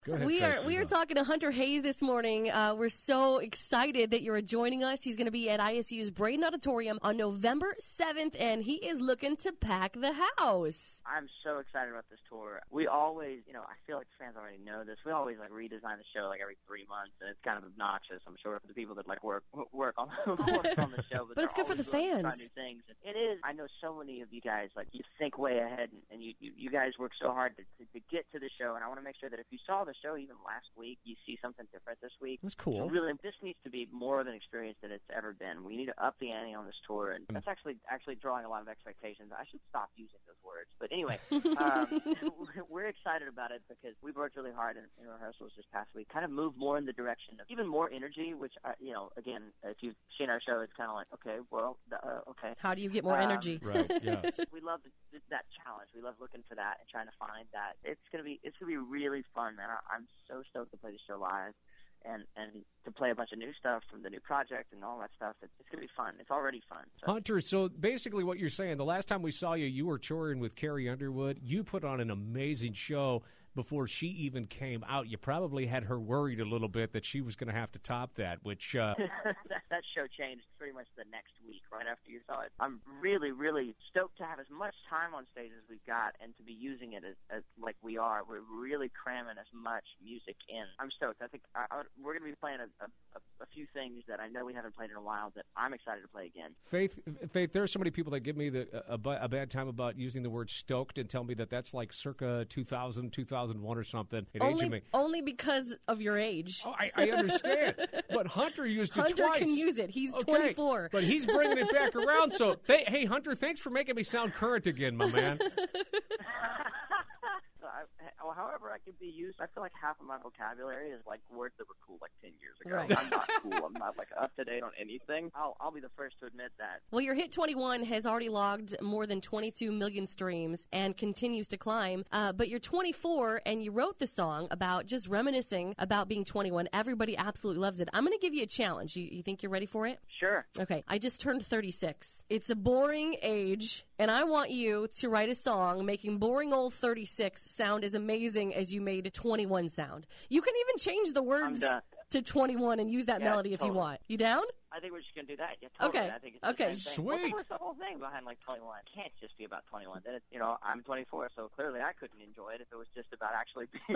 Go ahead, We are talking to Hunter Hayes this morning. We're so excited that you're joining us. He's going to be at ISU's Braden Auditorium on November 7th, and he is looking to pack the house. I'm so excited about this tour. We always, I feel like fans already know this. We always redesign the show every 3 months, and it's kind of obnoxious, I'm sure, for the people that work on the show. But it's good for the fans. Try new things. And it is. I know so many of you guys you think way ahead, and you guys work so hard to get to the show. And I want to make sure that if you saw the show even last week, you see something different this week. That's cool. Really, this needs to be more of an experience than it's ever been. We need to up the ante on this tour, and that's actually drawing a lot of expectations. I should stop using those words. But anyway, we're excited about it because we worked really hard in rehearsals this past week, kind of moved more in the direction of even more energy, which, again, if you've seen our show, it's kind of like, okay, well, okay. How do you get more energy? Right, yes. We love that challenge. We love looking for that and trying to find that. It's gonna be really fun, man. I'm so stoked to play the show live and to play a bunch of new stuff from the new project and all that stuff. It's going to be fun. It's already fun. So. Hunter, so basically what you're saying, the last time we saw you, you were touring with Carrie Underwood. You put on an amazing show before she even came out. You probably had her worried a little bit that she was going to have to top that, which... that show changed pretty much the next week, right after you saw it. I'm really stoked to have as much time on stage as we've got and to be using it as like we are. We're really cramming as much music in. I'm stoked. I think we're going to be playing a few things that I know we haven't played in a while that I'm excited to play again. Faith, there are so many people that give me a bad time about using the word stoked and tell me that that's like circa 2001 or something. Only because of your age. Oh, I understand. But Hunter used it twice. Hunter can use it. He's 24. But he's bringing it back around. So, hey, Hunter, thanks for making me sound current again, my man. However I could be used, I feel like half of my vocabulary is like words that were cool 10 years ago. Right. I'm not cool. I'm not up to date on anything. I'll be the first to admit that. Well, your hit 21 has already logged more than 22 million streams and continues to climb. But you're 24 and you wrote the song about just reminiscing about being 21. Everybody absolutely loves it. I'm going to give you a challenge. You think you're ready for it? Sure. Okay. I just turned 36. It's a boring age, and I want you to write a song making boring old 36 sound as amazing as you made 21 sound. You can even change the words to 21 and use that melody if you want. You down? I think we're just going to do that. Yeah, totally. Okay. I think it's okay. Sweet. What's the whole thing behind 21? It can't just be about 21. Then I'm 24, so clearly I couldn't enjoy it if it was just about actually being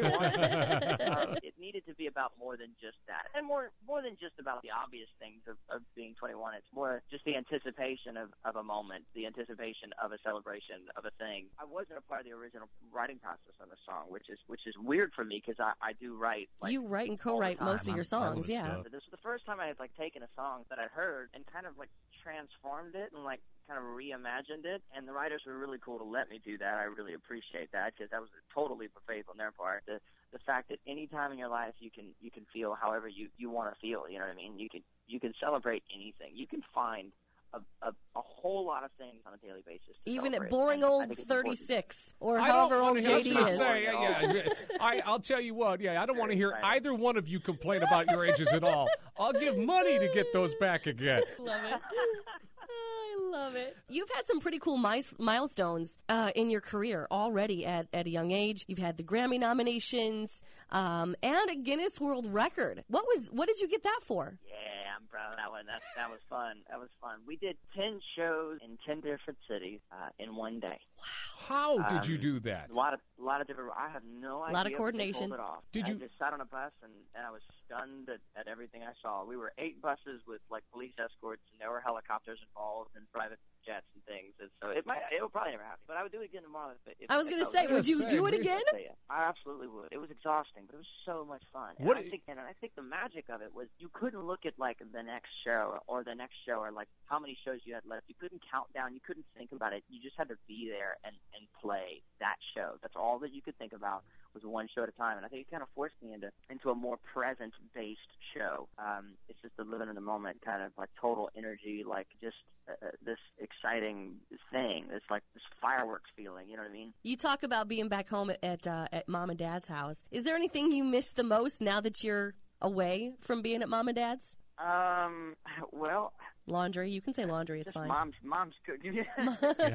21. It needed to be about more than just that, and more than just about the obvious things of being 21. It's more just the anticipation of a moment, the anticipation of a celebration of a thing. I wasn't a part of the original writing process on the song, which is weird for me because I do write. You write and co-write most of your songs, yeah. This was the first time I had taken a song that I heard and kind of transformed it and kind of reimagined it, and the writers were really cool to let me do that. I really appreciate that because that was a total leap of faith on their part. The fact that any time in your life you can feel however you want to feel, you know what I mean? You can celebrate anything. You can find a whole lot of things on a daily basis. Even at boring old 36 or I however old JD is. I'll tell you what, I don't want to hear either one of you complain about your ages at all. I'll give money to get those back again. Love it. I love it. You've had some pretty cool milestones in your career already at a young age. You've had the Grammy nominations and a Guinness World Record. What did you get that for? Yeah, I'm proud of that one. That was fun. That was fun. We did 10 shows in 10 different cities in one day. Wow. How did you do that? A lot of different. I have no idea. A lot of coordination. Pulled it off. I just sat on a bus and I was stunned at everything I saw. We were 8 buses with police escorts, and there were helicopters involved and private jets and things. And so it will probably never happen. But I would do it again tomorrow. I was going to say, would you do it again? I absolutely would. It was exhausting, but it was so much fun. And I think the magic of it was you couldn't look at the next show or how many shows you had left. You couldn't count down. You couldn't think about it. You just had to be there and play that show. That's all that you could think about was one show at a time. And I think it kind of forced me into a more present-based show. It's just the living in the moment, kind of total energy, just this exciting thing. It's this fireworks feeling, you know what I mean? You talk about being back home at Mom and Dad's house. Is there anything you miss the most now that you're away from being at Mom and Dad's? Well... Laundry. You can say laundry. It's fine. Mom's cooking. Yeah.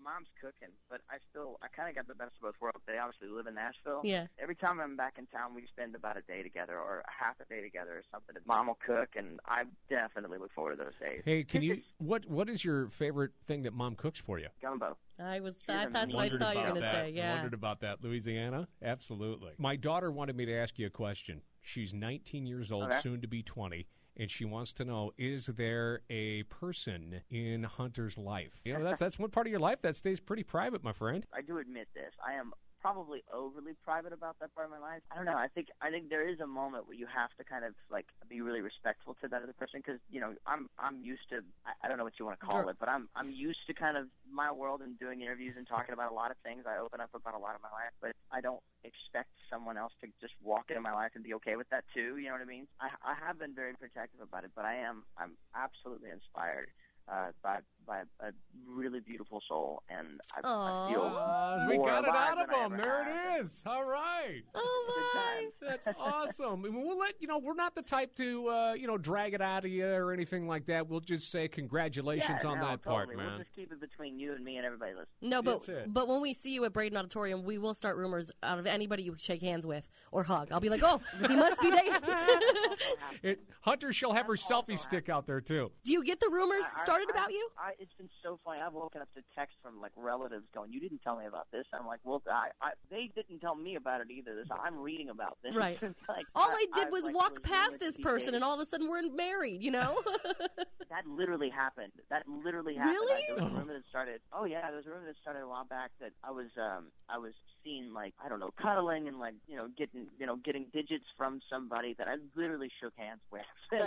mom's cooking, but I kind of got the best of both worlds. They obviously live in Nashville. Yeah. Every time I'm back in town, we spend about a day together or half a day together or something. Mom will cook, and I definitely look forward to those days. Hey, what is your favorite thing that Mom cooks for you? Gumbo. That's what I thought you were going to say. Yeah. Wondered about that. Louisiana? Absolutely. My daughter wanted me to ask you a question. She's 19 years old, soon to be 20. And she wants to know, is there a person in Hunter's life? You know, that's one part of your life that stays pretty private, my friend. I do admit this. I am probably overly private about that part of my life. I don't know. I think there is a moment where you have to kind of like be really respectful to that other person because I'm used to I don't know what you want to call it, but I'm used to kind of my world and doing interviews and talking about a lot of things. I open up about a lot of my life, but I don't expect someone else to just walk into my life and be okay with that too. You know what I mean? I have been very protective about it, but I'm absolutely inspired by a really beautiful soul, and I feel we more got it alive out of than I him. ever There have. it is. All right. Oh my! That's awesome. I mean, we'll let we're not the type to drag it out of you or anything like that. We'll just say congratulations on that part, man. We'll just keep it between you and me and everybody listening. No, but when we see you at Braden Auditorium, we will start rumors out of anybody you shake hands with or hug. I'll be like, oh, he must be dating. Hunter, she'll have her selfie stick out there too. Do you get the rumors started about you? It's been so funny. I've woken up to texts from like relatives going, "You didn't tell me about this." I'm like, "Well, they didn't tell me about it either. I'm reading about this." Right. Like, all I did was walk past this person, and all of a sudden we're married. That literally happened. Really? There was a rumor that started. Oh yeah, there was a rumor that started a while back that I was seen like I don't know cuddling and like getting digits from somebody that I literally shook hands with.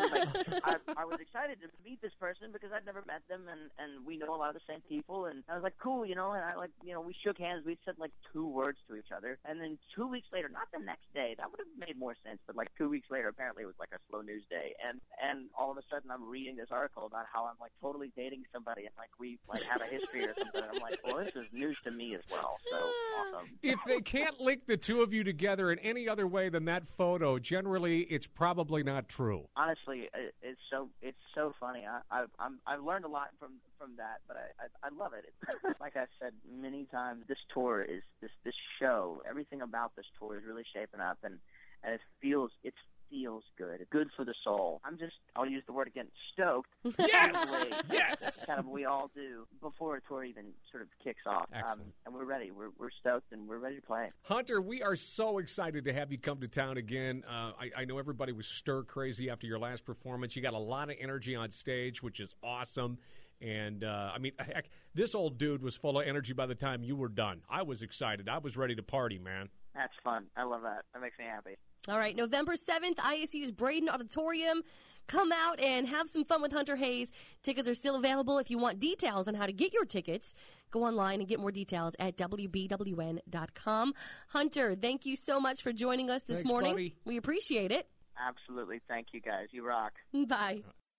I was excited to meet this person because I'd never met them and we know a lot of the same people and I was like cool, and I we shook hands. We said like 2 words to each other, and then 2 weeks later, not the next day, that would have made more sense, but like 2 weeks later, apparently it was like a slow news day, and all of a sudden I'm reading this article about how I'm like totally dating somebody and like we like have a history or something. And I'm like, well, this is news to me as well. So awesome. If they can't link the two of you together in any other way than that photo, generally it's probably not true. Honestly, it's so funny. I've learned a lot from that, but I love it. Like I said many times, this tour is this show. Everything about this tour is really shaping up, and it feels good. It's good for the soul. I'll use the word again, stoked. Yes! Yes! Kind of we all do before a tour even sort of kicks off. And we're ready. We're stoked, and we're ready to play. Hunter, we are so excited to have you come to town again. I know everybody was stir crazy after your last performance. You got a lot of energy on stage, which is awesome. And, I mean, heck, this old dude was full of energy by the time you were done. I was excited. I was ready to party, man. That's fun. I love that. That makes me happy. All right, November 7th, ISU's Braden Auditorium. Come out and have some fun with Hunter Hayes. Tickets are still available. If you want details on how to get your tickets, go online and get more details at WBWN.com. Hunter, thank you so much for joining us this morning. Buddy. We appreciate it. Absolutely. Thank you, guys. You rock. Bye.